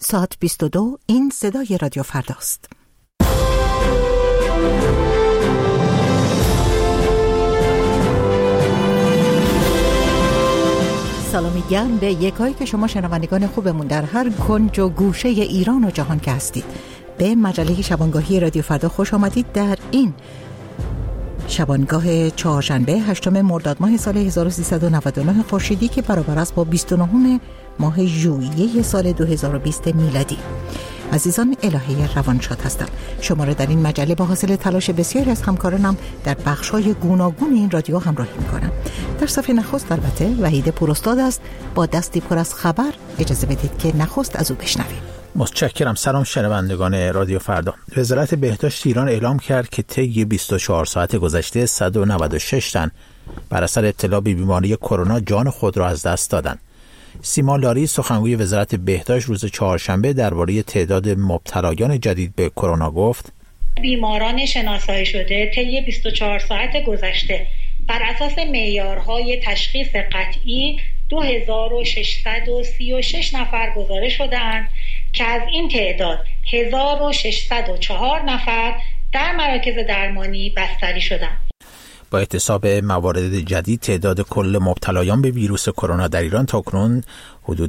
ساعت 22 این صدای رادیو فرداست. سلامی گرم به یکایی که شما شنوندگان خوبمون در هر کنج و گوشه ایران و جهان که هستید. به مجله شبانگاهی رادیو فردا خوش آمدید. در این شبانگاه چهارشنبه 8 مرداد ماه سال 1399 خورشیدی که برابر است با 29 ماه ژوئیه سال 2020 میلادی. عزیزان، الهه روانشاد هستم. شما را در این مجله با حاصل تلاش بسیاری از همکارانم در بخش‌های گوناگون این رادیو همراهی می‌کنم. در صفحه نخست البته وحید پوراستاد است با دستی پر از خبر. اجازه بدید که نخست از او بشنویم. متشکرم. سلام شنوندگان رادیو فردا. وزارت بهداشت ایران اعلام کرد که طی 24 ساعت گذشته 196 تن بر اثر ابتلا به بیماری کرونا جان خود را از دست دادند. سیما لاری سخنگوی وزارت بهداشت روز چهارشنبه درباره تعداد مبتلایان جدید به کرونا گفت: بیماران شناسایی شده طی 24 ساعت گذشته بر اساس معیارهای تشخیص قطعی 2636 نفر گزارش شده‌اند که از این تعداد 1604 نفر در مراکز درمانی بستری شدند. با احتساب موارد جدید تعداد کل مبتلایان به ویروس کرونا در ایران تاکنون حدود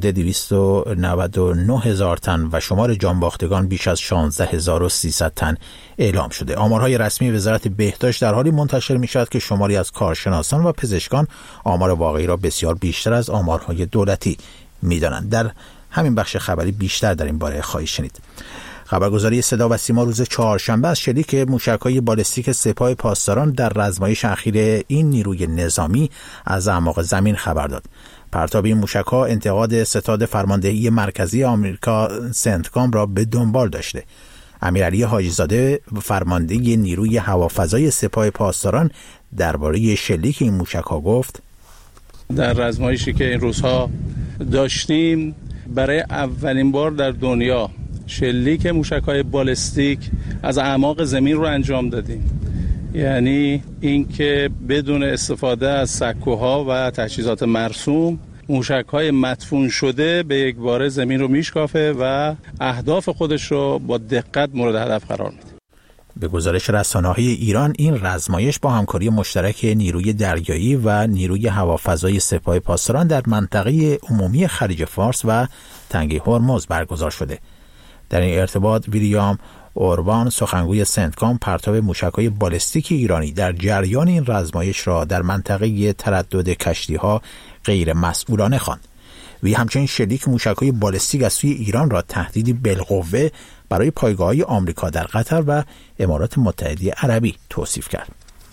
299,000 تن و شمار جانباختگان بیش از 16,300 تن اعلام شده. آمارهای رسمی وزارت بهداشت در حالی منتشر می شود که شماری از کارشناسان و پزشکان آمار واقعی را بسیار بیشتر از آمارهای دولتی می دانند. در همین بخش خبری بیشتر در این باره خواهید شنید. خبرگزاری صدا و سیما روز چهارشنبه از شلیک موشک‌های بالستیک سپاه پاسداران در رزمایش اخیر این نیروی نظامی از اعماق زمین خبر داد. پرتاب این موشک‌ها انتقاد ستاد فرماندهی مرکزی آمریکا سنتکام را به دنبال داشته. امیرعلی حاجی‌زاده فرمانده نیروی هوافضای سپاه پاسداران درباره شلیک این موشک‌ها گفت: در رزمایشی که این روزها داشتیم برای اولین بار در دنیا شلیک موشک‌های بالستیک از اعماق زمین رو انجام دادیم. یعنی اینکه بدون استفاده از سکوها و تجهیزات مرسوم موشک‌های مدفون شده به یک باره زمین رو میشکافه و اهداف خودش رو با دقت مورد هدف قرار میده. به گزارش رسانه‌های ایران این رزمایش با همکاری مشترک نیروی دریایی و نیروی هوافضای سپاه پاسداران در منطقه عمومی خلیج فارس و تنگه هرمز برگزار شده. در این ارتباط ویلیام اوربان سخنگوی سنتکام پرتاب موشک‌های بالستیک ایرانی در جریان این رزمایش را در منطقه تردد کشتی‌ها غیر مسئولانه خواند. وی همچنین شلیک موشک‌های بالستیک از سوی ایران را تهدیدی بالقوه برای پایگاه‌های آمریکا در قطر و امارات متحده عربی توصیف کرد.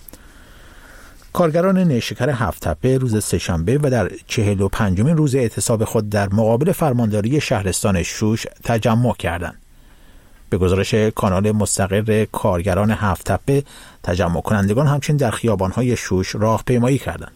کارگران نیشکر هفت‌تپه روز سه‌شنبه و در 45مین روز اعتصاب خود در مقابل فرمانداری شهرستان شوش تجمع کردند. به گزارش کانال مستقر کارگران هفت‌تپه، تجمع کنندگان همچنین در خیابان‌های شوش راهپیمایی کردند.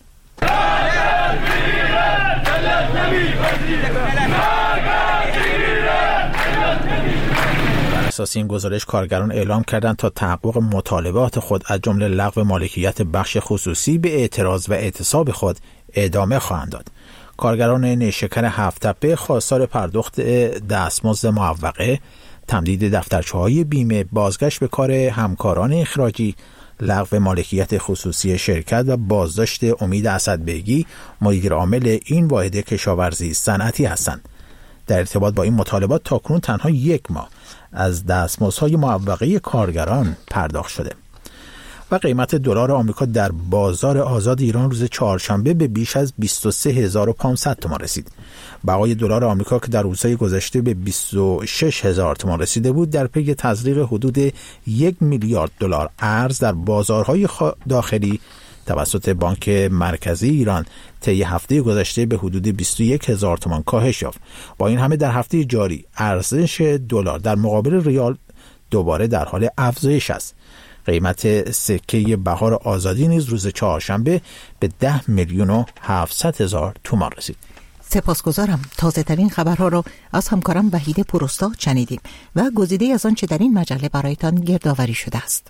اساس این گزارش کارگران اعلام کردند تا تحقق مطالبات خود از جمله لغو مالکیت بخش خصوصی به اعتراض و اعتصاب خود ادامه خواهند داد. کارگران نیشکر هفت‌تپه خواستار پرداخت دستمزد معوقه، تمدید دفترچه‌های بیمه، بازگشت به کار همکاران اخراجی، لغو مالکیت خصوصی شرکت و بازداشت امید اسدبیگی مدیر عامل این واحد کشاورزی صنعتی هستند. در ارتباط با این مطالبات تاکنون تنها 1 ماه از دستمزدهای معوقه کارگران پرداخت شده. و قیمت دلار آمریکا در بازار آزاد ایران روز چهارشنبه به بیش از 23,500 تومان رسید. بهای دلار آمریکا که در روزهای گذشته به 26,000 تومان رسیده بود، در پی تزریق حدود 1 میلیارد دلار ارز در بازارهای داخلی توسط بانک مرکزی ایران طی هفته گذشته به حدود 21,000 تومان کاهش یافت. با این همه در هفته جاری ارزش دلار در مقابل ریال دوباره در حال افزایش است. قیمت سکه بهار آزادی نیز روز چهارشنبه به 10,700,000 تومان رسید. سپاسگزارم. تازه ترین خبرها را از همکارم وحید پوراستاد شنیدیم و گزیده از آنچه در این مجله برایتان گردآوری شده است.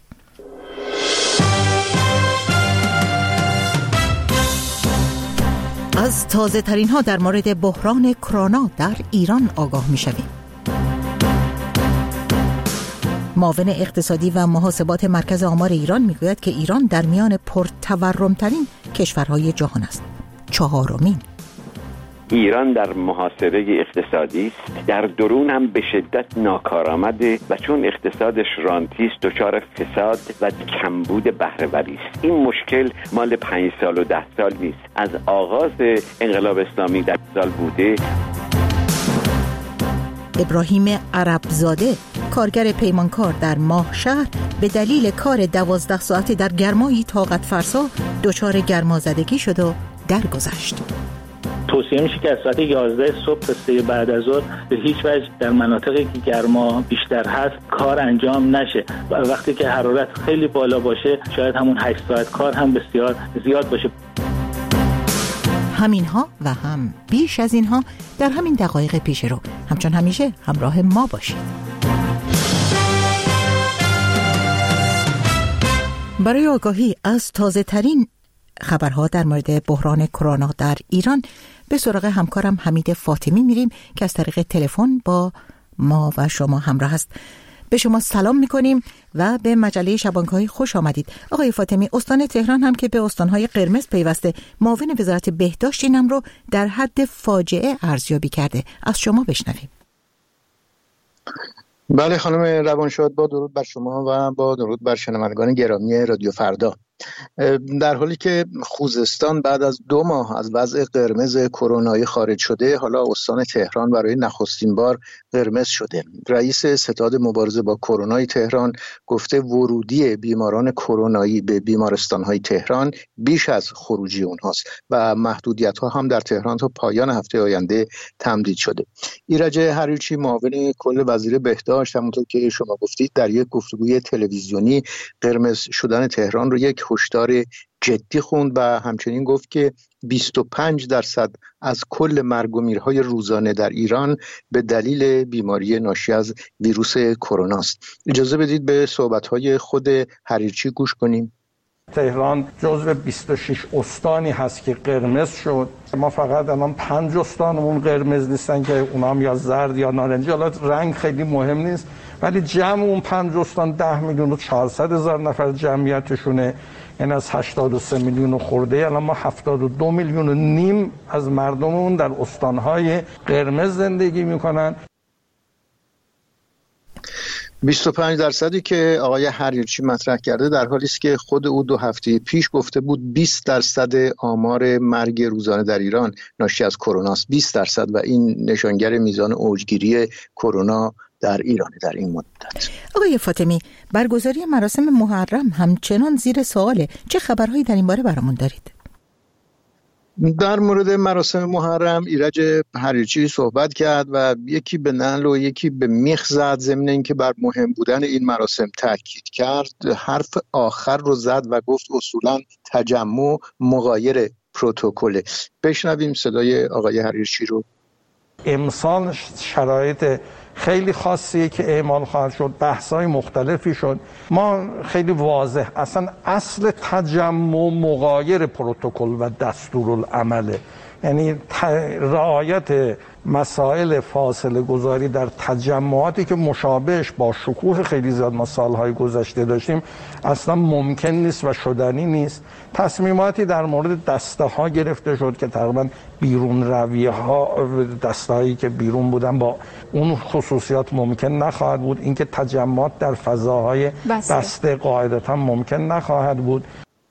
از تازه ترین ها در مورد بحران کرونا در ایران آگاه می شویم. معاون اقتصادی و محاسبات مرکز آمار ایران میگوید که ایران در میان پرتورم‌ترین کشورهای جهان است. 4مین. ایران در محاسبه اقتصادی است، در درون هم به شدت ناکارآمده و چون اقتصادش رانتی است دچار فساد و کمبود بهره‌وری است. این مشکل مال 5 سال و 10 سال نیست، از آغاز انقلاب اسلامی در سال بوده. ابراهیم عربزاده، کارگر پیمانکار در ماهشهر، به دلیل کار 12 ساعته در گرمایی طاقت فرسا دچار گرمازدگی شد و درگذشت. توصیه میشه که از ساعت 11 صبح تا 3 بعد از ظهر به هیچ وجه در مناطقی که گرما بیشتر هست کار انجام نشه و وقتی که حرارت خیلی بالا باشه شاید همون 8 ساعت کار هم بسیار زیاد باشه. همینها و هم بیش از اینها در همین دقایق پیش رو. همچون همیشه همراه ما باشید. برای آگاهی از تازه ترین خبرها در مورد بحران کرونا در ایران به سراغ همکارم حمید فاطمی میریم که از طریق تلفن با ما و شما همراه است. به شما سلام میکنیم و به مجله شبانگاهی خوش آمدید. آقای فاطمی، استان تهران هم که به استانهای قرمز پیوسته، معاون وزارت بهداشت اینم رو در حد فاجعه ارزیابی کرده. از شما بشنویم. بله خانم روانشاد، با درود بر شما و با درود بر شنوندگان گرامی رادیو فردا. در حالی که خوزستان بعد از 2 ماه از وضع قرمز کرونایی خارج شده، حالا استان تهران برای نخستین بار قرمز شده. رئیس ستاد مبارزه با کرونای تهران گفته ورودی بیماران کرونایی به بیمارستان‌های تهران بیش از خروجی اونهاست و محدودیت‌ها هم در تهران تا پایان هفته آینده تمدید شده. ایرج حریچی، معاون کل وزیر بهداشت، همونطور که شما گفتید در یک گفتگوی تلویزیونی قرمز شدن تهران رو یک هشدار جدی خوند و همچنین گفت که 25% از کل مرگ و میرهای روزانه در ایران به دلیل بیماری ناشی از ویروس کرونا است. اجازه بدید به صحبت‌های خود حریچی گوش کنیم. تهران جزو 26 استانی هست که قرمز شد. ما فقط الان 5 استانمون قرمز نیستن که اونا هم یا زرد یا نارنجی، حالا رنگ خیلی مهم نیست، ولی جمع اون 5 استان 10 میلیون و 400 هزار نفر جمعیتشونه، یعنی از 83 میلیون خورده الان ما 72 میلیون و نیم از مردممون در استانهای قرمز زندگی میکنن. 25% که آقای حریچی مطرح کرده در حالی است که خود او 2 هفته پیش گفته بود 20% آمار مرگ روزانه در ایران ناشی از کرونا است. 20% و این نشانگر میزان اوجگیری کرونا در ایران در این مدت. آقای فاطمی، برگزاری مراسم محرم همچنان زیر سواله. چه خبرهایی در این باره برامون دارید؟ در مورد مراسم محرم ایرج حریچی صحبت کرد و یکی به نعل و یکی به میخ زد. ضمن اینکه بر مهم بودن این مراسم تاکید کرد، حرف آخر رو زد و گفت اصولاً تجمع مغایر پروتکل. بشنویم صدای آقای حریچی رو. امسال شرایط خیلی خاصیه که اعمال خواهد شد، بحث‌های مختلفی شد. ما خیلی واضح اصلا اصل تجمع مغایر پروتکل و دستورالعمله، یعنی رعایت مسائل فاصله گذاری در تجمعاتی که مشابهش با شکوه خیلی زیاد ما سالهای گذشته داشتیم اصلا ممکن نیست و شدنی نیست. تصمیماتی در مورد دسته ها گرفته شد که تقریبا بیرون رویه ها، دسته هایی که بیرون بودن با اون خصوصیات ممکن نخواهد بود. اینکه تجمعات در فضاهای بسته قاعدتا ممکن نخواهد بود.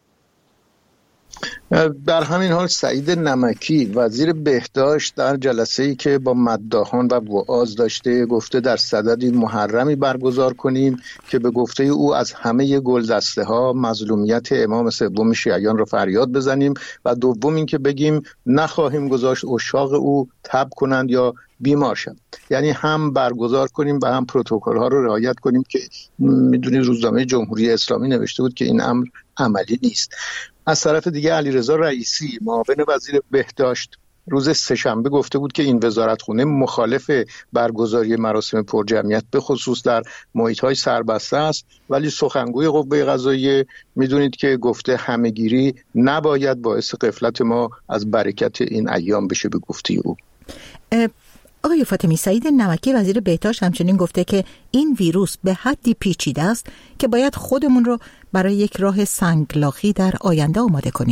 در همین حال سعید نمکی وزیر بهداشت در جلسه‌ای که با مداحان و وعاظ داشته گفته در صدد محرمی برگزار کنیم که به گفته او از همه گلدسته‌ها مظلومیت امام سوم شیعیان را فریاد بزنیم و دوم این که بگیم نخواهیم گذاشت عشاق او تب کنند یا بیمار شوند. یعنی هم برگزار کنیم و هم پروتکل‌ها رو رعایت کنیم که میدونید روزنامه جمهوری اسلامی نوشته بود که این امر عملی نیست. از طرف دیگه علیرضا رئیسی معاون وزیر بهداشت روز سه‌شنبه گفته بود که این وزارتخونه مخالف برگزاری مراسم پرجمعیت به خصوص در محیط‌های سربسته است، ولی سخنگوی قوه قضاییه میدونید که گفته همه‌گیری نباید باعث غفلت ما از برکت این ایام بشه به گفته او. آقای فاطمی، سعید نمکی وزیر بهداشت همچنین گفته که این ویروس به حدی پیچیده است که باید خودمون رو برای یک راه سنگلاخی در آینده آماده کنیم.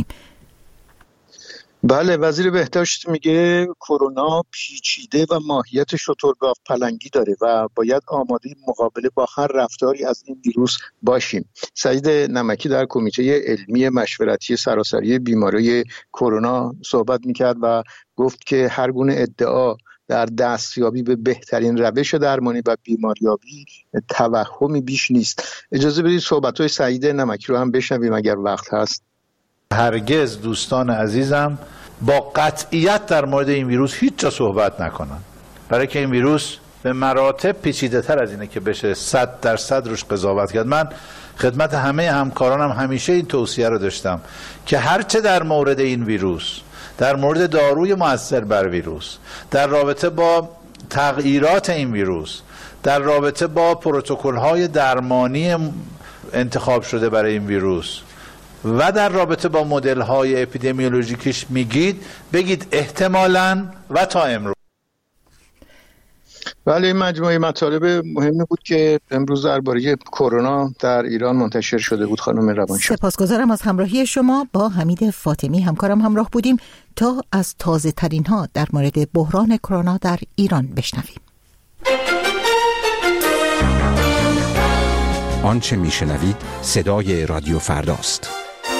بله، وزیر بهداشت میگه کرونا پیچیده و ماهیت شترگاو پلنگی داره و باید آماده مقابله با هر رفتاری از این ویروس باشیم. سعید نمکی در کمیته علمی مشورتی سراسری بیماری کرونا صحبت میکرد و گفت که هر گونه ادعا در دستیابی به بهترین روش درمانی و بیماریابی توهمی بیش نیست. اجازه بدید صحبت‌های سعید نمکی رو هم بشنویم اگر وقت هست. هرگز دوستان عزیزم با قطعیت در مورد این ویروس هیچ جا صحبت نکنن، برای که این ویروس به مراتب پیچیده تر از اینه که بشه 100% روش قضاوت کرد. من خدمت همه همکارانم همیشه این توصیه رو داشتم که هرچه در مورد این ویروس، در مورد داروی مؤثر بر ویروس، در رابطه با تغییرات این ویروس، در رابطه با پروتکل‌های درمانی انتخاب شده برای این ویروس و در رابطه با مدل‌های اپیدمیولوژیکش بگید احتمالاً و تا امروز. بله، این مجموعه مطالب مهمی بود که امروز درباره کرونا در ایران منتشر شده بود. خانم روانشناس، سپاسگزارم از همراهی شما. با حمید فاطمی همکارم همراه بودیم تا از تازه ترین ها در مورد بحران کرونا در ایران بشنویم. آنچه میشنوید صدای رادیو فرداست.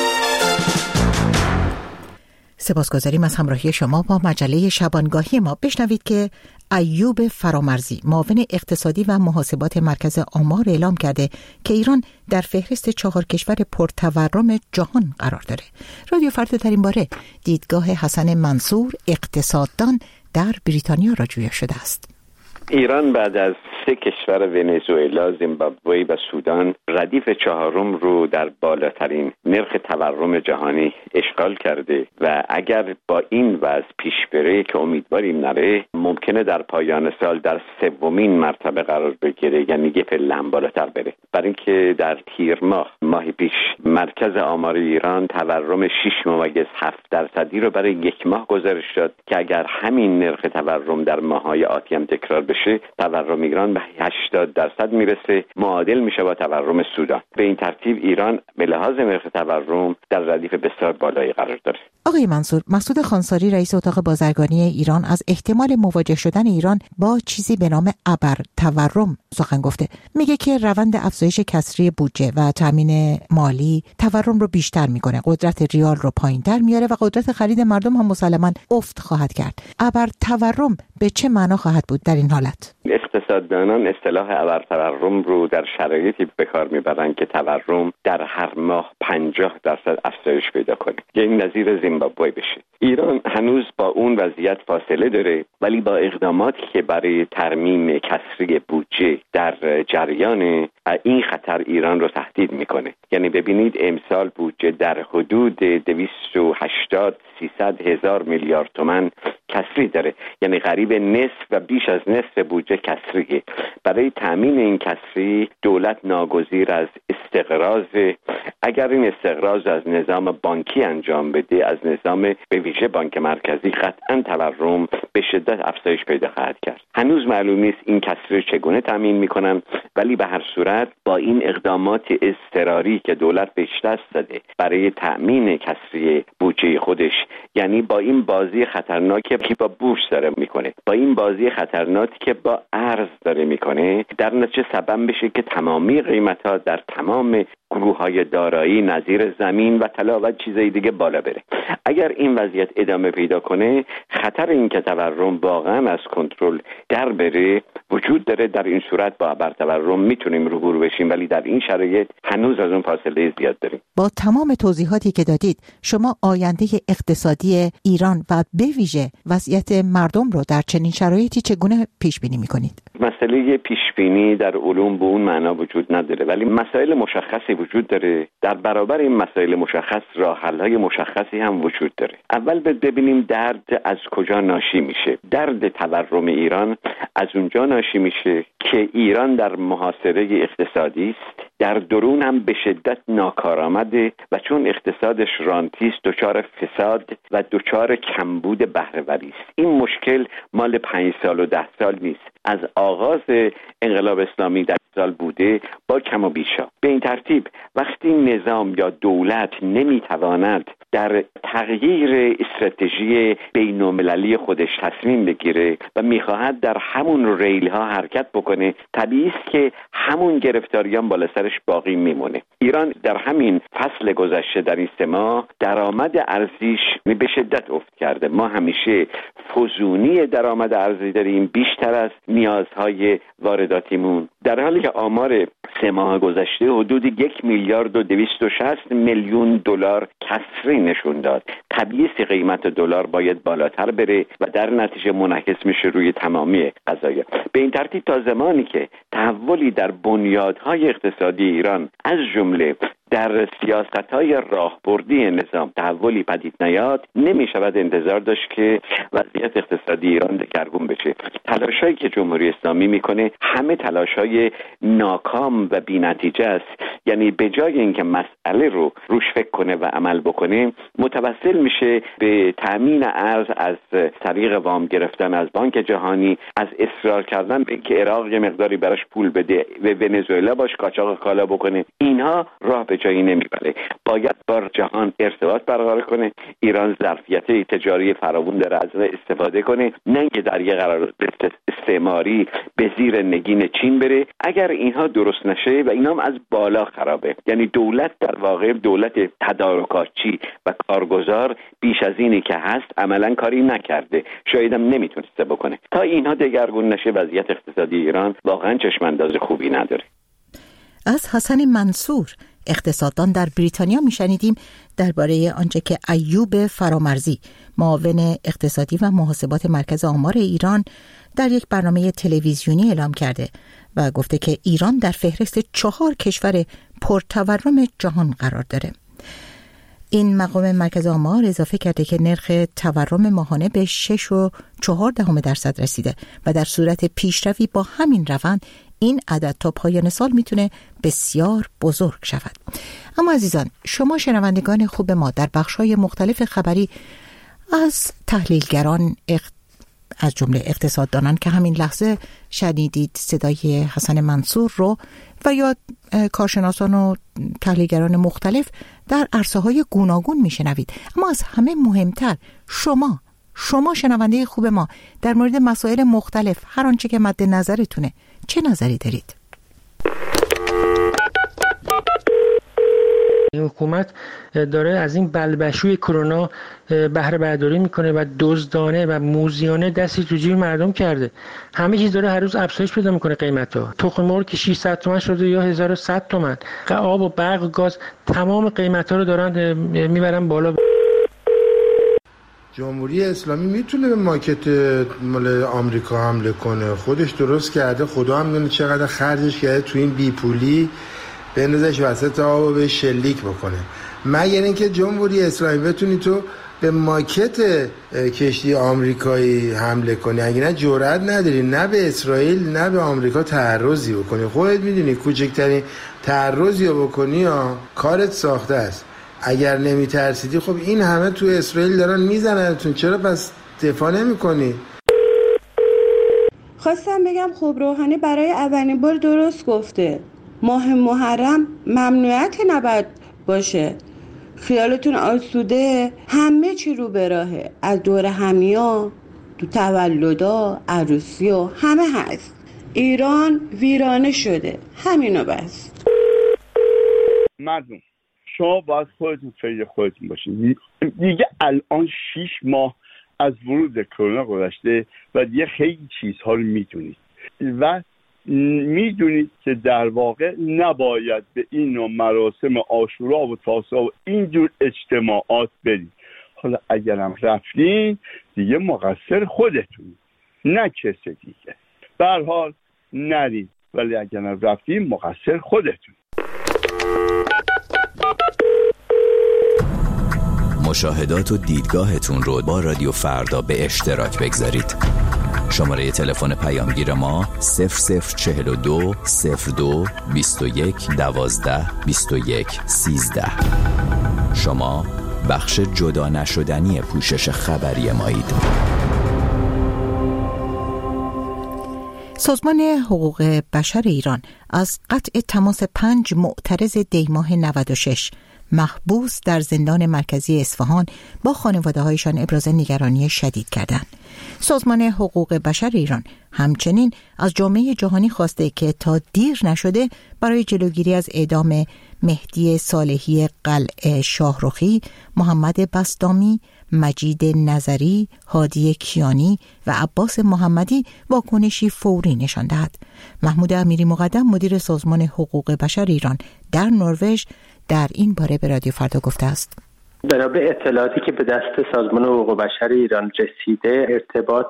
سپاسگزاریم از همراهی شما با مجله شبانگاهی ما. بشنوید که ایوب فرامرزی، معاون اقتصادی و محاسبات مرکز آمار، اعلام کرده که ایران در فهرست 4 کشور پرتورم جهان قرار داره. رادیو فردا در این باره دیدگاه حسن منصور، اقتصاددان در بریتانیا را جویا شده است. ایران بعد از 3 کشور ونزوئلا، زیمبابوه و سودان ردیف 4 رو در بالاترین نرخ تورم جهانی اشغال کرده و اگر با این وضع پیش بره که امیدواریم نره، ممکنه در پایان سال در 3مین مرتبه قرار بگیره، یعنی یه پله هم بالاتر بره. برای اینکه در تیر ماه پیش مرکز آمار ایران تورم 6.7% رو برای 1 ماه گزارش داد که اگر همین نرخ تورم در ماه‌های آتی هم تکرار بشه، تورم ایران به 80% میرسه، معادل میشه با تورم سودان. به این ترتیب ایران به لحاظ نرخ تورم در ردیف بسیار بالایی قرار داره. آقای منصور، مسعود خانساری رئیس اتاق بازرگانی ایران از احتمال مواجه شدن ایران با چیزی به نام ابر تورم سخن گفته. میگه که روند افزایش کسری بودجه و تامین مالی تورم رو بیشتر میکنه، قدرت ریال رو پایین‌تر میاره و قدرت خرید مردم هم مسلماً افت خواهد کرد. ابر تورم به چه معنا خواهد بود در این حالت؟ اقتصاددانان اصطلاح ابر تورم رو در شرایطی به کار میبرن که تورم در هر ماه 50% افزایش پیدا کنه، یعنی نظیر زیمبابوه بشه. ایران هنوز با اون وضعیت فاصله داره، ولی با اقداماتی که برای ترمیم کسری بودجه در جریان، این خطر ایران رو تهدید میکنه. یعنی ببینید امسال بودجه در حدود 280-300 هزار میلیارد تومان کسری داره، یعنی قریب نصف و بیش از نصف بودجه کسریه. برای تامین این کسری دولت ناگزیر از استقراض. اگر این استقراض از نظام بانکی انجام بده، از نظام به ویژه بانک مرکزی، قطعا تورم به شدت افزایش پیدا خواهد کرد. هنوز معلوم نیست این کسری چگونه تامین میکنن، ولی به هر صورت با این اقدامات اضطراری که دولت بهش دست زده برای تامین کسری بودجه خودش، یعنی با این بازی خطرناکی که با بورس داره میکنه، با این بازی خطرناکی که با ارز داره میکنه، در نتیجه سبب بشه که تمامی قیمت‌ها در تمام گروه‌های دارایی نظیر زمین و طلا و چیزای دیگه بالا بره. اگر این وضعیت ادامه پیدا کنه، خطر این که تورم واقعا از کنترل در بره وجود داره. در این صورت با ابر تورم میتونیم روبرو بشیم، ولی در این شرایط هنوز از اون فاصله زیاد داریم. با تمام توضیحاتی که دادید، شما آینده اقتصادی ایران و به ویژه وضعیت مردم رو در چنین شرایطی چگونه پیش بینی می‌کنید؟ مسئله پیش بینی در علوم به اون معنا وجود نداره، ولی مسائل مشخصی وجود داره. در برابر این مسائل مشخص راه حل‌های مشخصی هم وجود داره. اول ببینیم درد از کجا ناشی میشه. درد تورم ایران از اونجا ناشی میشه که ایران در محاصره اقتصادی است در درون هم به شدت ناکارآمده و چون اقتصادش رانتی است دچار فساد و دچار کمبود بهره‌وری است. این مشکل مال 5 سال و 10 سال نیست، از آغاز انقلاب اسلامی 10 سال بوده با کم و بیشا. به این ترتیب وقتی نظام یا دولت نمیتواند در تغییر استراتژی بین‌المللی خودش تصمیم بگیره و میخواهد در همون ریل ها حرکت بکنه، طبیعی است که همون گرفتاریان بالا سرش باقی میمونه. ایران در همین فصل گذشته در این 3 ماه درآمد ارزیش به شدت افت کرده. ما همیشه فزونی درآمد ارزی داریم بیشتر از نیازهای وارداتیمون، در حالی که آمار 3 ماه گذشته حدود 1,260,000,000 دلار کسری نشون داد. طبیعی قیمت دلار باید بالاتر بره و در نتیجه منعکس میشه روی تمامی قضایا. به این ترتیب تا زمانی که تحولی در بنیادهای اقتصادی ایران از جمله در سیاست‌های راهبردی نظام تحولی پدید نیاد، نمی‌شود انتظار داشت که وضعیت اقتصادی ایران دگرگون بشه. تلاشایی که جمهوری اسلامی میکنه همه تلاش‌های ناکام و بی‌نتیجه است. یعنی به جای اینکه مسئله رو روش فکر کنه و عمل بکنه، متوسل میشه به تامین ارز از طریق وام گرفتن از بانک جهانی، از اصرار کردن به اینکه عراق یه مقداری براش پول بده و ونزوئلا باش قاچاق کالا بکنه. اینها راه به جایی نمیبره. باید با جهان ارتباط برقرار کنه. ایران ظرفیت تجاری فراوون داره، از استفاده کنه، نه اینکه در یه قرارداد استعماری به زیر نگین چین بره. اگر اینها درست نشه و اینا هم از بالا خرابه، یعنی دولت در واقع دولت تدارکاتچی و کارگزار بیش از اینی که هست عملا کاری نکرده، شاید هم نمیتونسته بکنه. تا اینها دگرگون نشه وضعیت اقتصادی ایران واقعا چشم انداز خوبی نداره. از حسن منصور اقتصاددان در بریتانیا میشنیدیم درباره آنچه که ایوب فرامرزی معاون اقتصادی و محاسبات مرکز آمار ایران در یک برنامه تلویزیونی اعلام کرده و گفته که ایران در فهرست 4 کشور پرتورم جهان قرار داره. این مقام مرکز آمار اضافه کرده که نرخ تورم ماهانه به 6.4% رسیده و در صورت پیشروی با همین روند این عدد تا پایان سال میتونه بسیار بزرگ شود. اما عزیزان، شما شنوندگان خوب ما در بخش‌های مختلف خبری از تحلیلگران از جمله اقتصاددانان که همین لحظه شنیدید صدای حسن منصور رو و یا کارشناسان و تحلیلگران مختلف در عرصه‌های گوناگون میشنوید. اما از همه مهمتر شما شنونده خوب ما در مورد مسائل مختلف هر آنچه که مد نظرتونه چه نظری دارید؟ حکومت داره از این بلبشوی کرونا بهره برداری میکنه و دزدانه و موذیانه دستی تو جیب مردم کرده. همه چیز داره هر روز افزایش پیدا میکنه قیمتا. تخم مرغ که 600 تومن شده یا 1100 تومن. آب و برق و گاز تمام قیمتا رو دارن میبرن بالا. جمهوری اسلامی میتونه به مارکت مال آمریکا حمله کنه، خودش درست کرده، خدا هم میدونه چقدر خرجش کرده تو این بیپولی، بندازش وسط آب و به شلیک بکنه. مگر اینکه جمهوری اسلامی بتونی تو به مارکت کشتی آمریکایی حمله کنی، اگه نه جرئت نداری نه به اسرائیل نه به آمریکا تعرضی بکنی. خودت میدونی کوچکترین تعرضی رو بکنی کارت ساخته است. اگر نمیترسیدی خب این همه تو اسرائیل دارن میزننتون، چرا پس دفاع نمی‌کنی؟ خواستم بگم خب روحانی برای اولین بار درست گفته. ماه محرم ممنوعیت نباید باشه. خیالتون آسوده، همه چی رو به راهه، از دور همیا تو تولدا عروسیا همه هست. ایران ویرانه شده، همینو بس. مردم شما باید خودتون فکر خودتون باشین. دیگه الان 6 ماه از ورود کرونا گذشته و دیگه خیلی چیزها رو میدونید و میدونید که در واقع نباید به این نوع مراسم عاشورا و تاسوعا و اینجور اجتماعات برید. حالا اگرم رفتین دیگه مقصر خودتون، نه کسی دیگه. به هر حال نرید، ولی اگرم رفتین مقصر خودتون. مشاهدات و دیدگاهتون رو با رادیو فردا به اشتراک بگذارید. شماره تلفن پیامگیر ما 0042 02 21 12 21 13. شما بخش جدا نشدنی پوشش خبری مایید. سازمان حقوق بشر ایران از قطع تماس 5 معترض دی‌ماه 96 محبوس در زندان مرکزی اصفهان با خانواده‌هایشان ابراز نگرانی شدید کردند. سازمان حقوق بشر ایران همچنین از جامعه جهانی خواسته که تا دیر نشده برای جلوگیری از اعدام مهدی صالحی قلعه شاهرخی، محمد بسطامی، مجید نظری، هادی کیانی و عباس محمدی واکنشی فوری نشان دهد. محمود امیری مقدم مدیر سازمان حقوق بشر ایران در نروژ در این باره به رادیو فردا گفته است: بنا به اطلاعاتی که به دست سازمان حقوق بشر ایران رسیده، ارتباط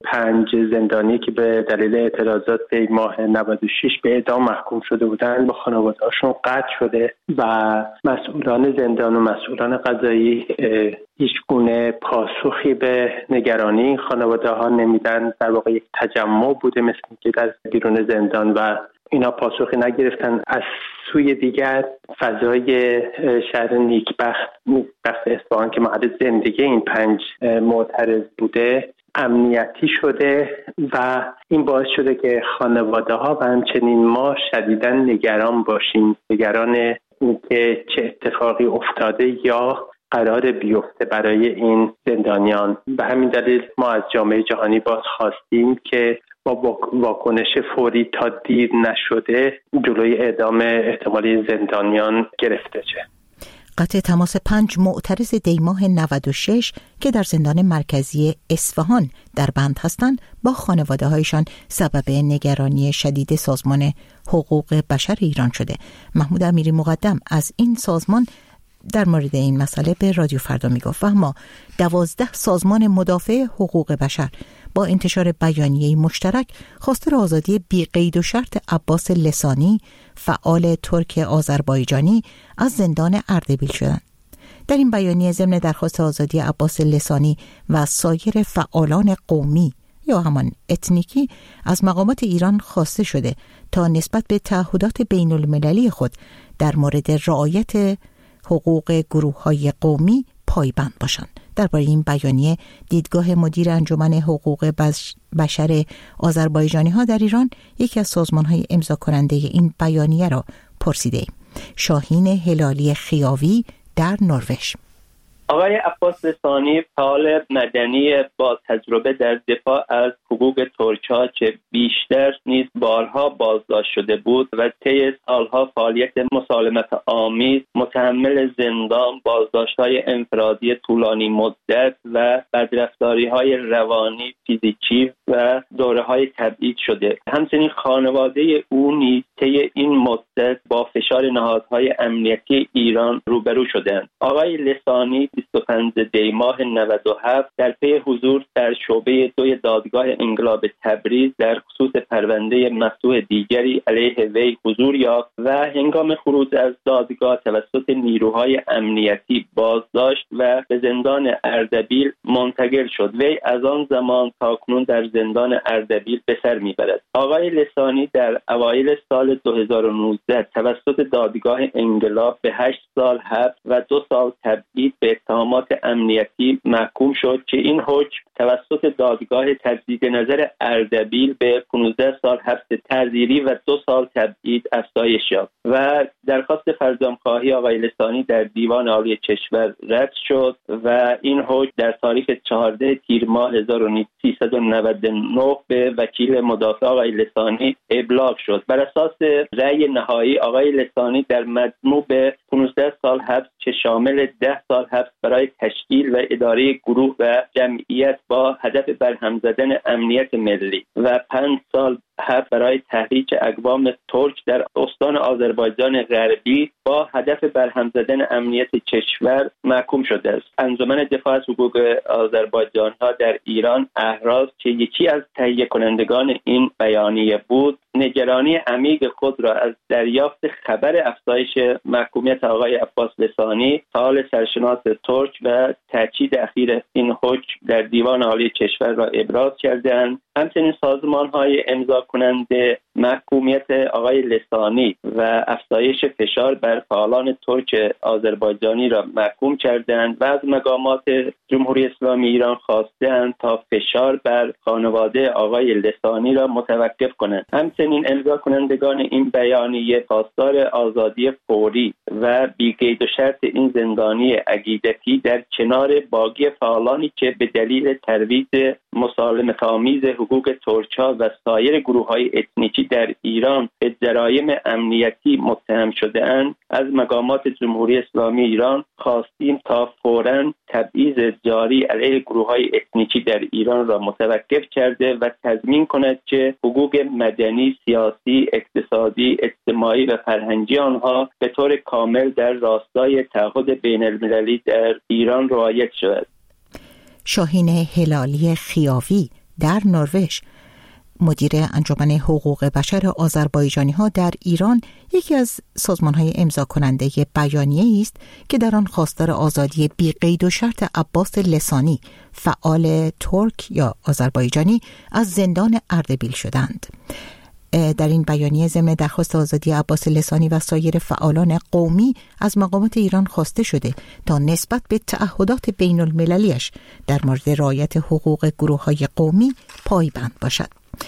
5 زندانی که به دلیل اعتراضات ماه 96 به اعدام محکوم شده بودند با خانواده‌هاشون قطع شده و مسئولان زندان و مسئولان قضایی هیچ گونه پاسخی به نگرانی این خانواده‌ها نمیدن. در واقع یک تجمع بوده مثل که در بیرون زندان و اینا پاسخی نگرفتن. از سوی دیگر فضای شهر نیکبخت اصفهان که محل زندگی این 5 معترض بوده امنیتی شده و این باعث شده که خانواده ها و همچنین ما شدیداً نگران باشیم، نگران اینکه چه اتفاقی افتاده یا قرار بیفته برای این زندانیان. به همین دلیل ما از جامعه جهانی باز خواستیم که با واکنش فوری تا دیر نشده جلوی اعدام احتمالی زندانیان گرفته شه. قطع تماس 5 معترض دی‌ماه 96 که در زندان مرکزی اصفهان در بند هستند با خانواده‌هایشان سبب نگرانی شدید سازمان حقوق بشر ایران شده. محمود امیری مقدم از این سازمان در مورد این مسئله به رادیو فردا میگفت: اما 12 سازمان مدافع حقوق بشر با انتشار بیانیه مشترک خواستار آزادی بی قید و شرط عباس لسانی، فعال ترک آذربایجانی، از زندان اردبیل شدند. در این بیانیه ضمن درخواست آزادی عباس لسانی و سایر فعالان قومی یا همان اتنیکی از مقامات ایران خواسته شده تا نسبت به تعهدات بین المللی خود در مورد رعایت حقوق گروه‌های قومی پایبند باشند. درباره این بیانیه دیدگاه مدیر انجمن حقوق بشر آذربایجانی‌ها در ایران، یکی از سازمان‌های امضا کننده این بیانیه را پرسیدیم. شاهین هلالی خیاوی در نروژ: آقای عباس لسانی فعال مدنی با تجربه در دفاع از حقوق ترک‌ها که بیشتر نیز بارها بازداشت شده بود و طی سالها فعالیت مسالمت آمیز، متحمل زندان، بازداشت‌های انفرادی طولانی مدت و بدرفتاری‌های روانی، فیزیکی و دوره‌های تبعید شده. همچنین خانواده او نیز طی این مدت با فشار نهادهای امنیتی ایران روبرو شدند. آقای لسانی 25 دی‌ماه 97 در پی حضور در شعبه 2 دادگاه انقلاب تبریز در خصوص پرونده مفتوح دیگری علیه وی حضور یافت و هنگام خروج از دادگاه توسط نیروهای امنیتی بازداشت و به زندان اردبیل منتقل شد. وی از آن زمان تاکنون در زندان اردبیل به سر میبرد. آقای لسانی در اوایل سال 2019 توسط دادگاه انقلاب به 8 سال حبس و 2 سال تبعید به اتهامات امنیتی محکوم شد که این حکم توسط دادگاه تجدید نظر اردبیل به 15 سال حبس تعزیری و 2 سال تبعید افزایش یافت و درخواست فرجام‌خواهی آقای لسانی در دیوان عالی کشور رد شد و این حکم در تاریخ 14 تیر ماه 1399 به وکیل مدافع آقای لسانی ابلاغ شد. بر اساس رأی نهایی آقای لسانی در مجموع به 15 سال حبس که شامل 10 سال حبس برای تشکیل و اداره گروه و جمعیت با هدف برهم زدن امنیت ملی و 5 سال حبس برای تحریک اقوام ترک در استان آذربایجان غربی با هدف برهم زدن امنیت کشور محکوم شده است. انجمن دفاع از حقوق آذربایجانی‌ها در ایران اهراز که یکی از تهیه کنندگان این بیانیه بود، نگرانی عمیق خود را از دریافت خبر افزایش محکومیت آقای عباس لسانی، فعال سرشناس ترک و تاکید اخیر این حکم در دیوان عالی کشور را ابراز کردند همچنین سازمان‌های امضا کننده محکومیت آقای لسانی و افزایش فشار بر فعالان ترک آذربایجانی را محکوم کردند و از مقامات جمهوری اسلامی ایران خواستند تا فشار بر خانواده آقای لسانی را متوقف کنند. همچنین امضا کنندگان این بیانیه خواستار آزادی فوری و بی‌قید و شرط این زندانی عقیدتی در کنار باقی فعالانی که به دلیل ترویج مسالمت‌آمیز حقوق ترک‌ها و سایر گروه‌های اتنیکی در ایران به جرایم امنیتی متهم شده‌اند از مقامات جمهوری اسلامی ایران خواستیم تا فوراً تبعیض جاری علیه گروه‌های اتنیکی در ایران را متوقف کرده و تضمین کند که حقوق مدنی، سیاسی، اقتصادی، اجتماعی و فرهنگی آنها به طور کامل در راستای تعهد بین‌المللی در ایران رعایت شود. شاهین هلالی خیاوی در نروژ، مدیر انجمن حقوق بشر آذربایجانی ها در ایران، یکی از سازمان های امضا کننده بیانیه است که در آن خواستار آزادی بی قید و شرط عباس لسانی، فعال ترک یا آذربایجانی، از زندان اردبیل شدند. در این بیانیه ضمن درخواست آزادی عباس لسانی و سایر فعالان قومی از مقامات ایران خواسته شده تا نسبت به تعهدات بین المللیش در مورد رعایت حقوق گروه‌های قومی پایبند باشد.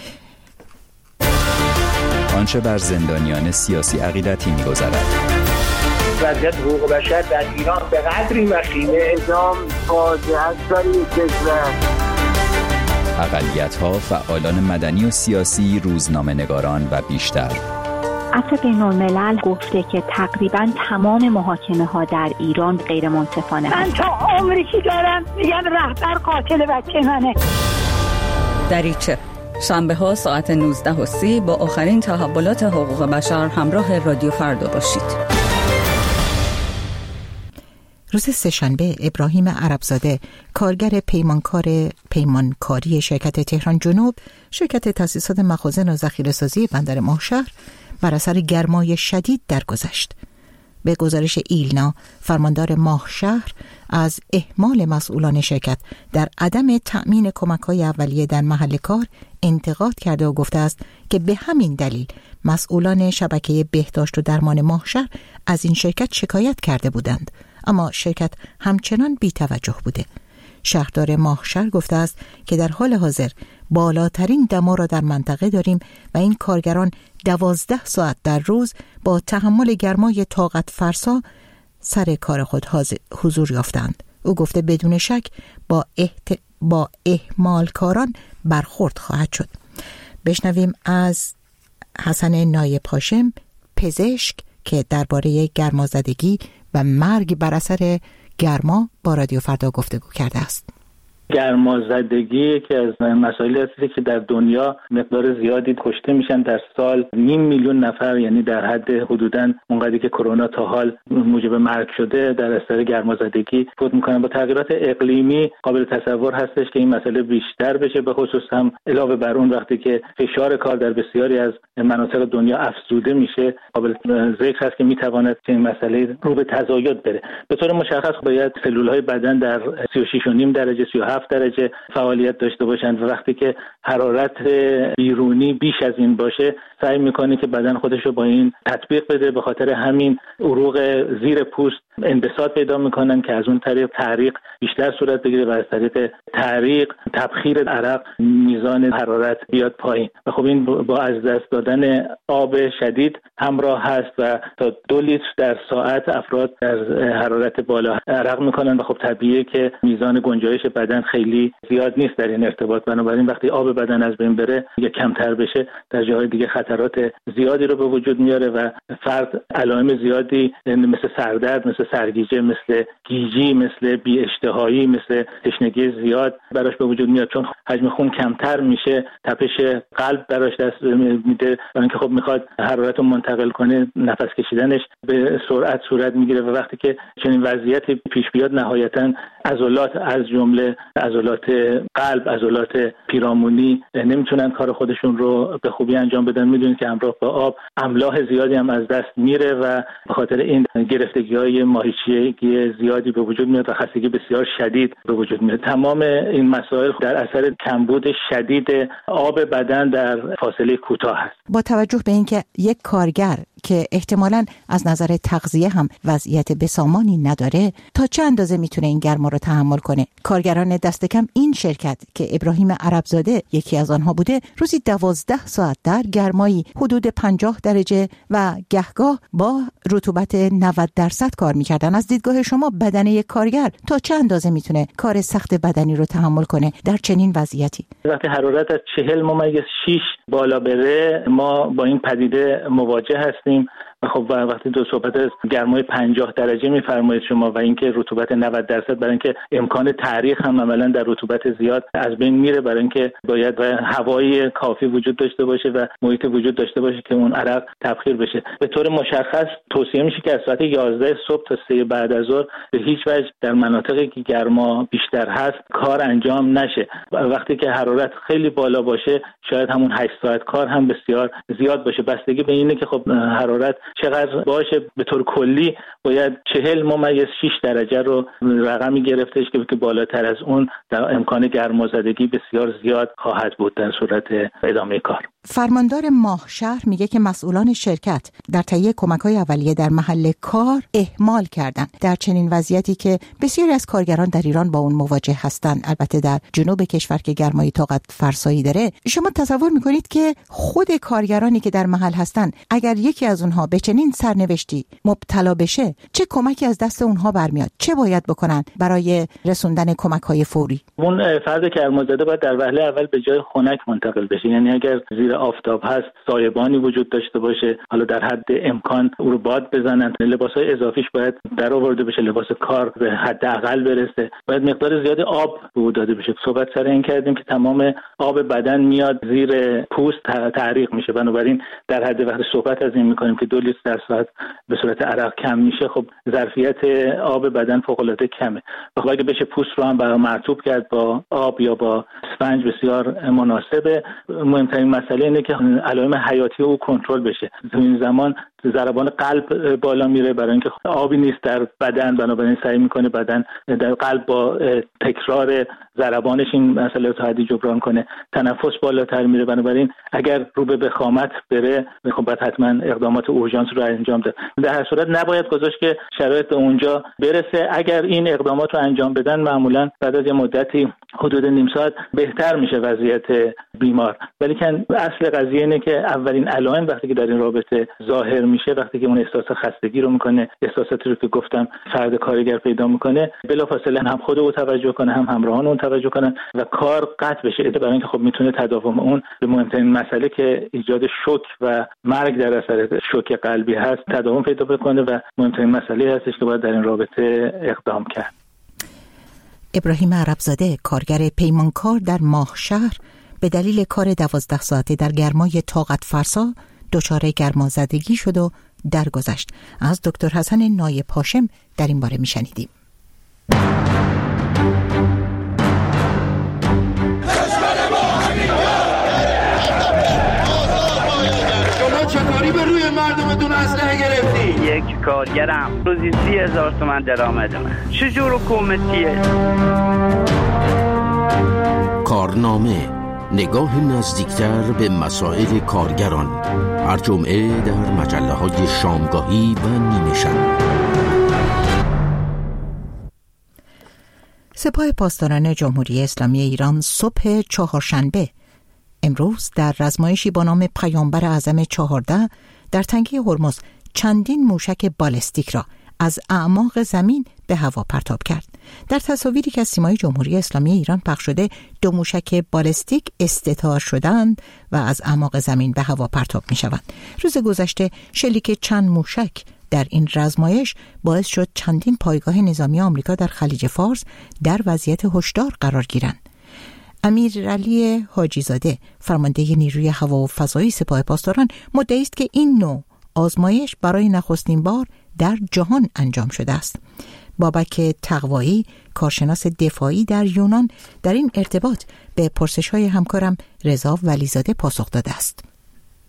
آنچه بر زندانیان سیاسی عقیدتی می‌گذرد. وضعیت حقوق بشر در ایران به قدری وخیمه، اعدام فاجعه است در این کشور. اقلیت‌ها، فعالان مدنی و سیاسی، روزنامه‌نگاران و بیشتر. عفو بین‌الملل گفته که تقریباً تمام محاکمه‌ها در ایران غیر منصفانه من تا عمری که دارم میگم رهبر قاتل بچه منه. دریچه شنبه‌ها ساعت 19:30 با آخرین تحولات حقوق بشر همراه رادیو فردا باشید. روز سه‌شنبه ابراهیم عربزاده، کارگر پیمانکاری شرکت تهران جنوب، شرکت تأسیسات مخازن و ذخیره‌سازی بندر ماهشهر، بر اثر گرمای شدید درگذشت. به گزارش ایلنا، فرماندار ماهشهر از اهمال مسئولان شرکت در عدم تأمین کمک‌های اولیه در محل کار انتقاد کرده و گفته است که به همین دلیل مسئولان شبکه بهداشت و درمان ماهشهر از این شرکت شکایت کرده بودند، اما شرکت همچنان بی‌توجه بوده. شهردار ماهشهر گفته است که در حال حاضر بالاترین دما را در منطقه داریم و این کارگران 12 ساعت در روز با تحمل گرمای طاقت فرسا سر کار خود حضور یافتند. او گفته بدون شک با اهمالکاران برخورد خواهد شد. بشنویم از حسن نایب هاشم، پزشک، که درباره گرمازدگی و مرگ بر اثر گرما با رادیو فردا گفتگو کرده است. گرمازدگی که از مسائلی هستی که در دنیا مقدار زیادی کشته میشن در سال، 500,000 نفر، یعنی در حد حدوداً اونقدری که کرونا تا حال موجب مرگ شده در اثر گرمازدگی فوت میکنن. با تغییرات اقلیمی قابل تصور هستش که این مسئله بیشتر بشه، به خصوص هم علاوه بر اون وقتی که فشار کار در بسیاری از مناطق دنیا افزوده میشه، قابل ذکر هست که میتواند این مسئله رو به تزاید بره. به طور مشخص باید سلول‌های بدن در 36.5 درجه 37 درجه فعالیت داشته باشند و وقتی که حرارت بیرونی بیش از این باشه سعی میکنه که بدن خودش رو با این تطبیق بده. به خاطر همین عروق زیر پوست انبساط پیدا میکنن که از اون طریق تعریق بیشتر صورت بگیره و از طریق تعریق تبخیر عرق میزان حرارت بیاد پایین و خب این با از دست دادن آب شدید همراه هست و تا 2 لیتر در ساعت افراد در حرارت بالا عرق میکنن و خب طبیعیه که میزان گنجایش بدن خیلی زیاد نیست در این ارتباط. بنابراین وقتی آب بدن از بین بره یا کمتر بشه در جاهای دیگه خطرات زیادی رو به وجود میاره و فرد علائم زیادی مثل سردرد، مثل سرگیجه، مثل گیجی، مثل بی‌اشتهایی، مثل تشنگی زیاد براش به وجود میاد. چون حجم خون کمتر میشه، تپش قلب براش دست میده و اینکه خب میخواد حرارت رو منتقل کنه، نفس کشیدنش به سرعت صورت میگیره و وقتی که چنین وضعیتی پیش بیاد نهایتاً عضلات از جمله عضلات قلب، عضلات پیرامونی نمیتونن کار خودشون رو به خوبی انجام بدن. میدونید که همراه با آب املاح زیادی هم از دست میره و به خاطر این گرفتگی‌های ماهیچگی زیادی به وجود میاد و خستگی بسیار شدید به وجود میاد. تمام این مسائل در اثر کمبود شدید آب بدن در فاصله کوتاه است. با توجه به اینکه یک کارگر که احتمالاً از نظر تغذیه هم وضعیت بسامانی نداره، تا چه اندازه میتونه این گرما رو تحمل کنه؟ کارگران دست کم این شرکت که ابراهیم عربزاده یکی از آنها بوده، روزی 12 ساعت در گرمایی حدود 50 درجه و گهگاه با رطوبت 90% کار میکردن. از دیدگاه شما بدن یک کارگر تا چه اندازه میتونه کار سخت بدنی رو تحمل کنه در چنین وضعیتی؟ وقتی حرارت از 40.6 بالا بره ما با این پدیده مواجه هستیم. خب وقتی دو صحبت از گرمای 50 درجه میفرمایید شما و اینکه رطوبت 90%، برای اینکه امکان تعریق هم عملا در رطوبت زیاد از بین میره، برای اینکه باید هوای کافی وجود داشته باشه و محیط وجود داشته باشه که اون عرق تبخیر بشه. به طور مشخص توصیه میشه که از ساعت 11 صبح تا 3 بعد از ظهر به هیچ وجه در مناطقی که گرما بیشتر هست کار انجام نشه. وقتی که حرارت خیلی بالا باشه شاید همون 8 ساعت کار هم بسیار زیاد باشه. بستگی به اینه که خب حرارت چقدر باشه. به طور کلی باید 40.6 درجه رو رقمی گرفتش که بالاتر از اون در امکان گرمازدگی بسیار زیاد خواهد بود در صورت ادامه کار. فرماندار ماهشهر میگه که مسئولان شرکت در تهیه کمک‌های اولیه در محل کار اهمال کردند در چنین وضعیتی که بسیاری از کارگران در ایران با اون مواجه هستند، البته در جنوب کشور که گرمای طاقت فرسایی داره. شما تصور میکنید که خود کارگرانی که در محل هستند اگر یکی از اونها به چنین سرنوشتی مبتلا بشه چه کمکی از دست اونها برمیاد؟ چه باید بکنن برای رسوندن کمک‌های فوری؟ اون فرد گرمازده باید در وهله اول به جای خنک منتقل بشه. یعنی اگر زیر آفتاب هست سایبانی وجود داشته باشه، حالا در حد امکان او رو باد بزنن. لباسای اضافیش باید در آورده بشه، لباس کار به حداقل برسه. باید مقدار زیادی آب به او داده بشه. صحبت سر این کردیم که تمام آب بدن میاد زیر پوست تعریق میشه. بنابراین در حد وقتی صحبت از این میکنیم که 2 لیتر در ساعت به صورت عرق کم میشه، خب ظرفیت آب بدن فوق العاده کمه. خب اگه بشه پوست رو هم مرطوب کرد با آب یا با اسفنج بسیار مناسبه. مهمترین مسئله اینه که علائم حیاتی او کنترل بشه. تو این زمان ضربان قلب بالا میره برای اینکه آبی نیست در بدن، بنابراین سعی میکنه بدن در قلب با تکرار ضربانش این مسئله رو تا حدی جبران کنه. تنفس بالاتر میره، بنابراین اگر رو به وخامت بره خب باید حتما اقدامات اورژانس رو انجام ده. در هر صورت نباید گذاشت که شرایط به اونجا برسه. اگر این اقدامات رو انجام بدن معمولا بعد از یه مدتی حدود نیم ساعت بهتر میشه وضعیت بیمار. ولی که اصل قضیه اینه که اولین علائم وقتی که در این رابطه ظاهر میشه، وقتی که اون احساس خستگی رو میکنه، احساساتی رو که گفتم فرد کارگر پیدا میکنه، بلافاصله هم خود او توجه کنه هم همراهان اون توجه کنن و کار قطع بشه. برای اینکه خب میتونه تداوم اون به مهمترین مسئله که ایجاد شوک و مرگ در اثر شوک قلبی هست تداوم پیدا بکنه و مهمترین مسئله هستش که باید در این رابطه اقدام کرد. ابراهیم عربزاده، کارگر پیمانکار در ماهشهر، به دلیل کار 12 ساعته در گرمای طاقت فرسا دچار گرمازدگی شد و درگذشت. از دکتر حسن نایب هاشم در این باره میشنیدیم. شما چطوری به روی مردمتون اسلحه گرفتی؟ یک کارگرم روزی 30,000 تومان درآمدمه. چجور حکومتیه؟ کارنامه، نگاه نزدیکتر به مسائل کارگران، هر جمعه در مجله‌های شامگاهی و نیمه شب. سپاه پاسداران جمهوری اسلامی ایران صبح چهارشنبه امروز در رزمایشی با نام پیامبر اعظم 14 در تنگه هرمز چندین موشک بالستیک را از اعماق زمین به هوا پرتاب کرد. در تصاویری که از سیمای جمهوری اسلامی ایران پخش شده، 2 موشک بالستیک استتار شدند و از اعماق زمین به هوا پرتاب می شوند. روز گذشته شلیک چند موشک در این رزمایش باعث شد چندین پایگاه نظامی آمریکا در خلیج فارس در وضعیت هشدار قرار گیرند. امیرعلی حاجی زاده، فرمانده نیروی هوا و فضایی سپاه پاسداران، مدعی است که این نوع آزمایش برای نخستین بار در جهان انجام شده است. بابک تقوایی، کارشناس دفاعی در یونان، در این ارتباط به پرسش‌های همکارم رضا ولیزاده پاسخ داده است.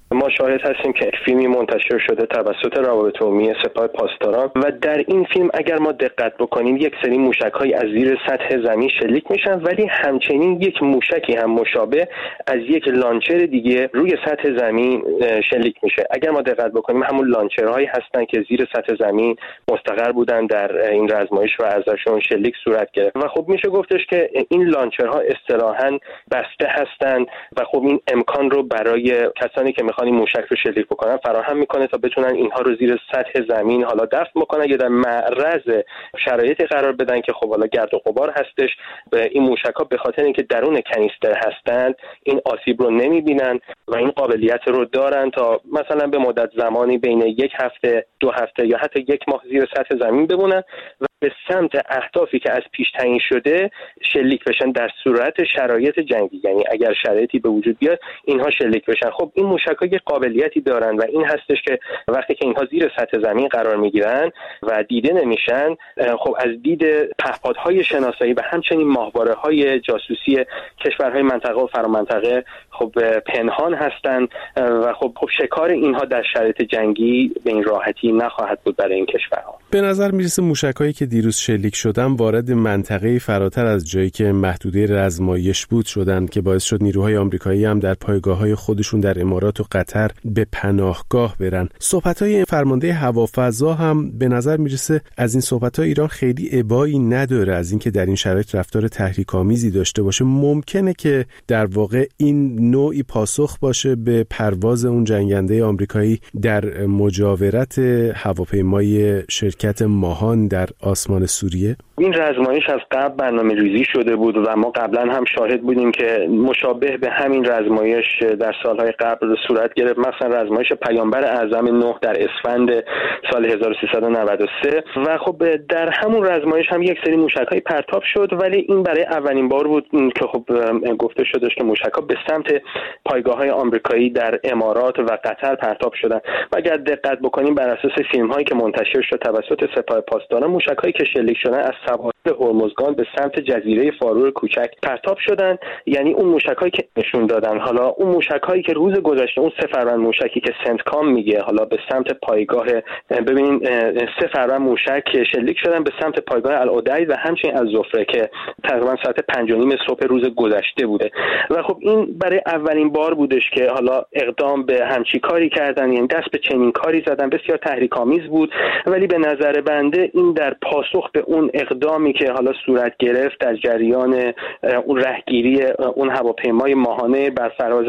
ما شاهد هستیم که فیلمی منتشر شده توسط روابط عمومی سپاه پاسداران و در این فیلم اگر ما دقت بکنیم یک سری موشک‌های از زیر سطح زمین شلیک میشن، ولی همچنین یک موشکی هم مشابه از یک لانچر دیگه روی سطح زمین شلیک میشه. اگر ما دقت بکنیم همون لانچرهایی هستن که زیر سطح زمین مستقر بودن در این آزمایش و ازشون شلیک صورت گرفت و خب میشه گفتش که این لانچرها اصطلاحاً بسته هستن و خب این امکان رو برای کسانی که میخوان این موشک رو شلیک بکنن فراهم میکنه تا بتونن اینها رو زیر سطح زمین حالا دفن بکنن یا در معرض شرایطی قرار بدن که خب حالا گرد و غبار هستش. به این موشک‌ها به خاطر اینکه درون کنیستر هستند این آسیب رو نمیبینن و این قابلیت رو دارن تا مثلا به مدت زمانی بین 1 هفته 2 هفته یا حتی 1 ماه زیر سطح زمین بمونن و به سمت اهدافی که از پیش تعیین شده شلیک بشن در صورت شرایط جنگی، یعنی اگر شرایطی به وجود بیاد اینها شلیک بشن. خب این موشک‌ها یک قابلیتی دارن و این هستش که وقتی که اینها زیر سطح زمین قرار میگیرن و دیده نمیشن، خب از دید پهپادهای شناسایی و همچنین ماهواره‌های جاسوسی کشورهای منطقه و فرامنطقه خب پنهان هستن و خب شکار اینها در شرایط جنگی به این راحتی نخواهد بود برای این کشورها. به نظر میرسه موشک‌هایی که دیروز شلیک شدن وارد منطقه فراتر از جایی که محدوده رزمایش بود شدن که باعث شد نیروهای آمریکایی هم در پایگاه‌های خودشون در امارات و قطر به پناهگاه برن. صحبت‌های فرمانده هوافضا هم به نظر میرسه از این صحبت‌های ایران خیلی ابایی نداره از اینکه در این شرایط رفتار تحریک‌آمیزی داشته باشه. ممکنه که در واقع این نوعی پاسخ باشه به پرواز اون جنگنده آمریکایی در مجاورت هواپیمای شرکت ماهان در آسمان سوریه. این رزمایش از قبل برنامه‌ریزی شده بود و ما قبلا هم شاهد بودیم که مشابه به همین رزمایش در سالهای قبل صورت گرفت، مثلا رزمایش پیامبر اعظم نوح در اسفند سال 1393 و خب در همون رزمایش هم یک سری موشک‌های پرتاب شد، ولی این برای اولین بار بود که خب گفته شدش که موشک‌ها به سمت پایگاه‌های آمریکایی در امارات و قطر پرتاب شدن و اگر دقت بکنیم بر اساس فیلم‌هایی که منتشر شد توسط سپاه پاسداران، موشک‌هایی که شلیک شدن از سواحل هرمزگان به سمت جزیره فارور کوچک پرتاب شدن، یعنی اون موشک‌هایی که نشون دادن. حالا اون موشک‌هایی که روز گذشته اون 3 فروند موشکی که سنتکام میگه حالا به سمت پایگاه، ببینین 3 فروند موشک شلیک شدن به سمت پایگاه العدی و همچنین از زفره که تقریبا ساعت 5:30 صبح روز گذشته بوده و خب این برای اولین بار بودش که حالا اقدام به همچین کاری کردن، یعنی دست به چنین کاری زدن. بسیار تحریک‌آمیز بود، ولی به نظر بنده این در پاسخ به اون اقدامی که حالا صورت گرفت در جریان اون رهگیری اون هواپیمای ماهانه بر فراز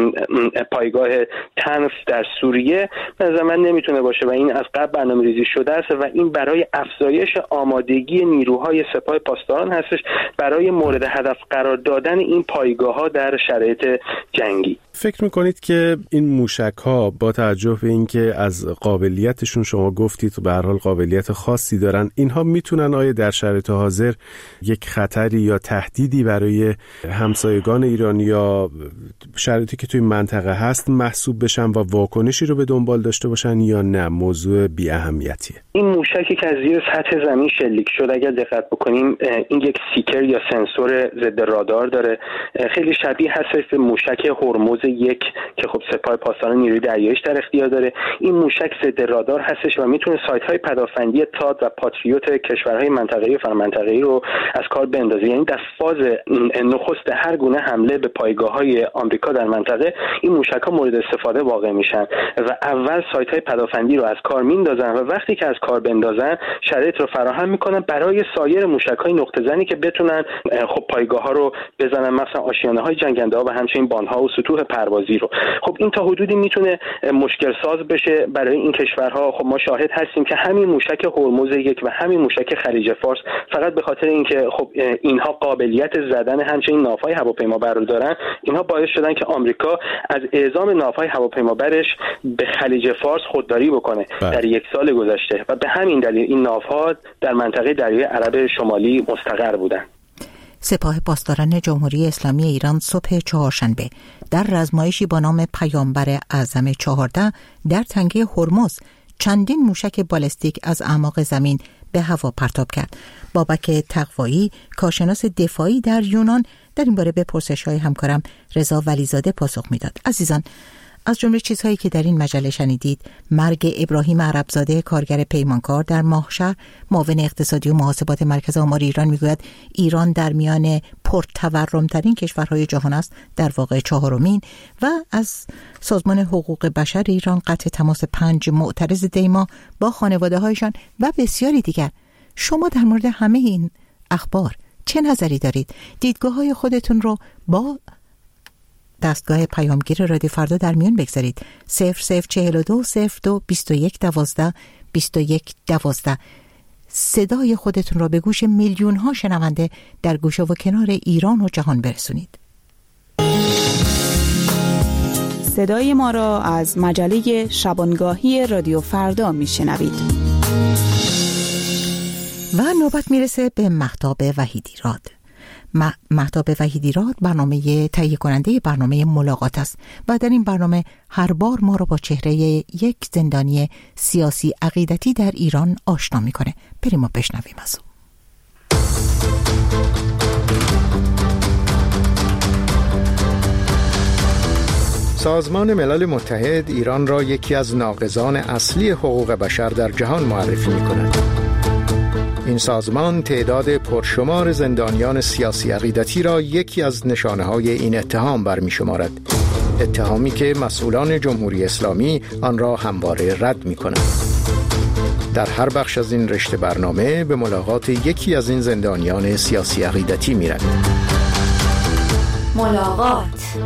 پایگاه تنف در سوریه به نظر من نمیتونه باشه و این از قبل برنامه‌ریزی شده است و این برای افزایش آمادگی نیروهای سپاه پاسداران هستش برای مورد هدف قرار دادن این پایگاه‌ها در شرایط جنگی. فکر میکنید که این موشک‌ها با توجه به اینکه از قابلیتشون شما گفتید و به هر حال قابلیت خاصی دارن، اینها میتونن آیا در شرایط حاضر یک خطری یا تهدیدی برای همسایگان ایران یا شرایطی که توی منطقه هست محسوب بشن و واکنشی رو به دنبال داشته باشن یا نه موضوع بی اهمیتیه؟ این موشکی که از زیر سطح زمین شلیک شد اگر دقت بکنیم این یک سیکر یا سنسور ضد رادار داره، خیلی شبیه هست به موشک هرمز 1 که خب سپاه پاسداران نیروی دریاییش در اختیار داره. این موشک ضد رادار هستش و میتونه سایت‌های پدافندی تاد و پاتریوت کشورهای منطقه‌ای و فرامنطقه‌ای رو از کار بندازه، یعنی در فاز نخست هر گونه حمله به پایگاه‌های آمریکا در منطقه این موشک‌ها مورد استفاده واقع میشن و اول سایت‌های پدافندی رو از کار میندازن و وقتی که از کار بندازن شرایط رو فراهم میکنن برای سایر موشک‌های نقطه زنی که بتونن خب پایگاه‌ها رو بزنن، مثلا آشیانه‌های جنگنده‌ها و همچنین بان‌ها و سطوح پروازی رو. خب این تا حدودی میتونه مشکل ساز بشه برای این کشورها. خب ما شاهد هستیم که همین موشک هرمز 1 و همین موشک خلیج فارس فقط به خاطر اینکه خب اینها قابلیت زدن همچنین ناوهای هواپیمابر رو دارن، اینها باعث شدن که آمریکا از اعزام ناوهای هواپیمابرش به خلیج فارس خودداری بکنه در 1 سال گذشته و به همین دلیل این ناوها در منطقه دریای عرب شمالی مستقر بودن. سپاه پاسداران جمهوری اسلامی ایران صبح چهارشنبه در رزمایشی با نام پیامبر اعظم 14 در تنگه هرمز چندین موشک بالستیک از اعماق زمین به هوا پرتاب کرد. بابک تقوایی، کارشناس دفاعی در یونان، در این باره به پرسش‌های همکارم رضا ولیزاده پاسخ میداد. عزیزان، از جمله چیزهایی که در این مجله شنیدید: مرگ ابراهیم عربزاده، کارگر پیمانکار در ماهشهر. معاون اقتصادی و محاسبات مرکز آمار ایران میگوید ایران در میان پرتورم‌ترین کشورهای جهان است، در واقع چهارمین. و از سازمان حقوق بشر ایران قطع تماس 5 معترض دیما با خانواده هایشان و بسیاری دیگر. شما در مورد همه این اخبار چه نظری دارید؟ دیدگاه های خودتون رو با دستگاه پیامگیر رادیو فردا در میون بگذارید. 0042 02 21 12 21 12. صدای خودتون رو به گوش میلیون ها شنونده در گوشه و کنار ایران و جهان برسونید. صدای ما را از مجله شبانگاهی رادیو فردا میشنوید. و نوبت میرسه به مهتاب وحیدیراد. مهتاب وحیدیراد برنامه تهیه کننده برنامه ملاقات است و در این برنامه هر بار ما را با چهره یک زندانی سیاسی عقیدتی در ایران آشنا میکنه. بریم و بشنویم از او. سازمان ملل متحد ایران را یکی از ناقضان اصلی حقوق بشر در جهان معرفی میکند. این سازمان تعداد پرشمار زندانیان سیاسی عقیدتی را یکی از نشانه‌های این اتهام برمی‌شمارد. اتهامی که مسئولان جمهوری اسلامی آن را همواره رد می‌کنند. در هر بخش از این رشته برنامه به ملاقات یکی از این زندانیان سیاسی عقیدتی می‌رویم. ملاقات.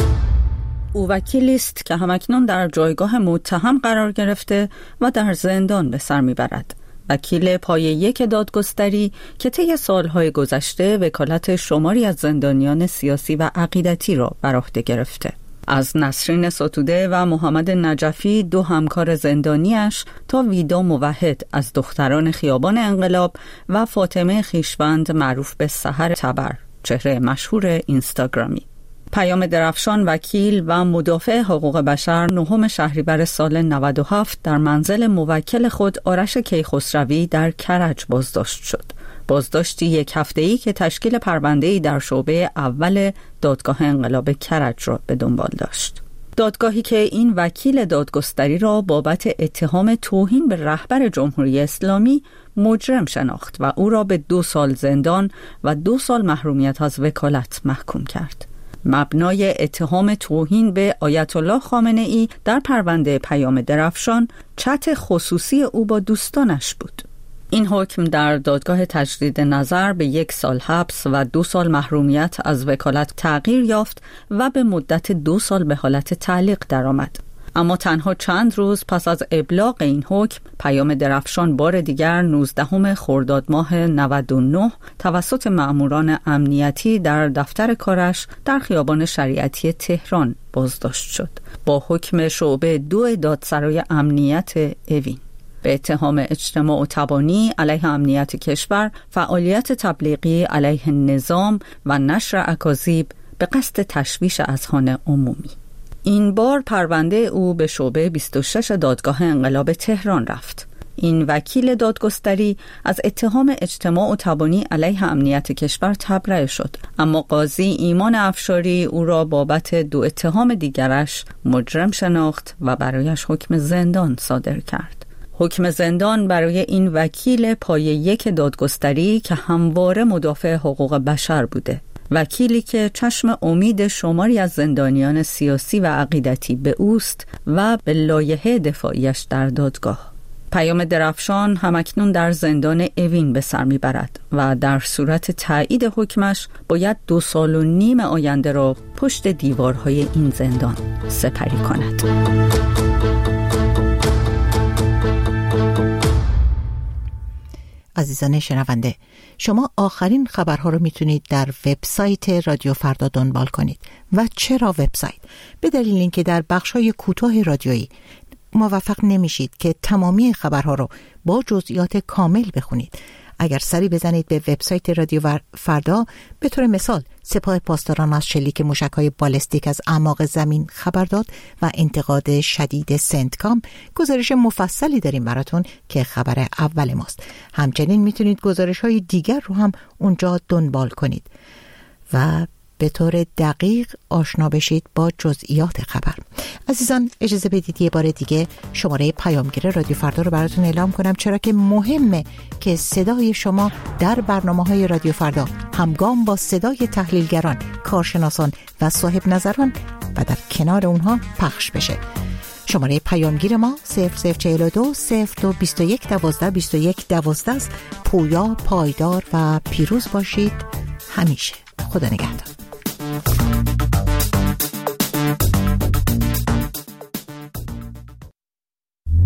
او وکیلی است که همکنون در جایگاه متهم قرار گرفته و در زندان به سر می‌برد. وکیل پایه 1 دادگستری که طی سالهای گذشته وکالت شماری از زندانیان سیاسی و عقیدتی را بر عهده گرفته. از نسرین ستوده و محمد نجفی 2 همکار زندانیش تا ویدا موحد از دختران خیابان انقلاب و فاطمه خویشوند معروف به سحر تبر، چهره مشهور اینستاگرامی. پیام درفشان وکیل و مدافع حقوق بشر 9 شهریور سال 97 در منزل موکل خود آرش کیخسروی در کرج بازداشت شد. بازداشتی 1 هفته‌ای که تشکیل پرونده‌ای در شعبه اول دادگاه انقلاب کرج را به دنبال داشت. دادگاهی که این وکیل دادگستری را بابت اتهام توهین به رهبر جمهوری اسلامی مجرم شناخت و او را به 2 سال زندان و 2 سال محرومیت از وکالت محکوم کرد. مبنای اتهام توهین به آیت الله خامنه ای در پرونده پیام درفشان چت خصوصی او با دوستانش بود. این حکم در دادگاه تجدید نظر به 1 سال حبس و 2 سال محرومیت از وکالت تغییر یافت و به مدت 2 سال به حالت تعلیق درآمد. اما تنها چند روز پس از ابلاغ این حکم، پیام درفشان بار دیگر 19 خرداد ماه 99 توسط مأموران امنیتی در دفتر کارش در خیابان شریعتی تهران بازداشت شد با حکم شعبه 2 دادسرای امنیت اوین به اتهام اجتماع و تبانی علیه امنیت کشور، فعالیت تبلیغی علیه نظام و نشر اکاذیب به قصد تشویش اذهان عمومی. این بار پرونده او به شعبه 26 دادگاه انقلاب تهران رفت. این وکیل دادگستری از اتهام اجتماع و تبانی علیه امنیت کشور تبرئه شد، اما قاضی ایمان افشاری او را بابت 2 اتهام دیگرش مجرم شناخت و برایش حکم زندان صادر کرد. حکم زندان برای این وکیل پایه 1 دادگستری که همواره مدافع حقوق بشر بوده، وکیلی که چشم امید شماری از زندانیان سیاسی و عقیدتی به اوست و به لایحه دفاعیش در دادگاه. پیام درفشان همکنون در زندان اوین به سر میبرد و در صورت تایید حکمش باید 2.5 سال آینده را پشت دیوارهای این زندان سپری کند. عزیزان شنونده، شما آخرین خبرها رو میتونید در وبسایت رادیو فردا دنبال کنید. و چرا وبسایت؟ به دلیل اینکه در بخش‌های کوتاه رادیویی موفق نمیشید که تمامی خبرها رو با جزئیات کامل بخونید. اگر سری بزنید به وبسایت رادیو فردا، به طور مثال سپاه پاسداران از شلیک موشک‌های بالستیک از اعماق زمین خبر داد و انتقاد شدید سنتکام، گزارش مفصلی داریم براتون که خبر اول ماست. همچنین میتونید گزارش‌های دیگر رو هم اونجا دنبال کنید. و به طور دقیق آشنا بشید با جزئیات خبر. عزیزان اجازه بدید یه بار دیگه شماره پیامگیر رادیو فردا رو براتون اعلام کنم، چرا که مهمه که صدای شما در برنامه‌های رادیو فردا همگام با صدای تحلیلگران، کارشناسان و صاحب نظران و در کنار اونها پخش بشه. شماره پیامگیر ما 0042 02 21 12 21 12 است. پویا، پایدار و پیروز باشید همیشه. خدا نگهدار.